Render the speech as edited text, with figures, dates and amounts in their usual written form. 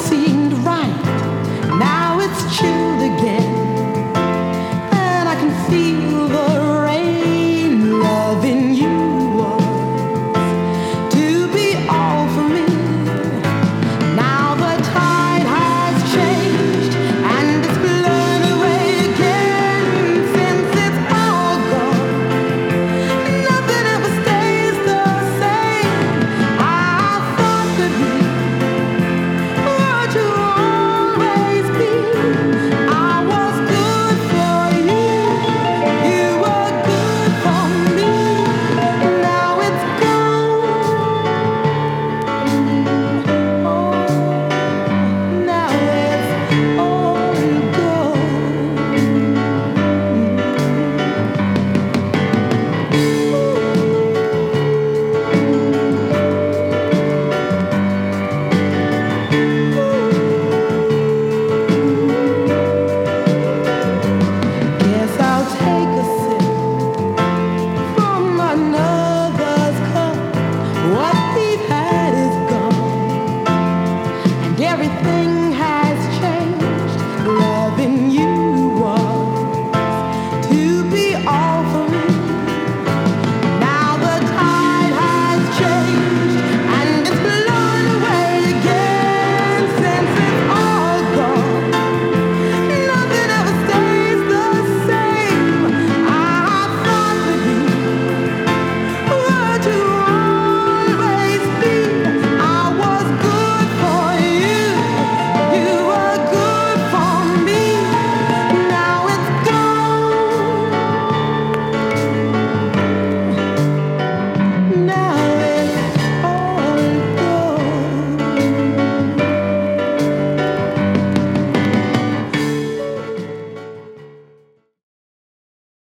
seemed right. Now it's chilled again, and I can feel the rain. Loving you was to be all for me. Now the tide has changed, and it's blown away again. Since it's all gone, nothing ever stays the same. I thought that we were to always be. I was good for you, you were good for me. Now it's gone. Oh, now it's all Guess I'll take a sip from another's cup. What we've had is gone, and everything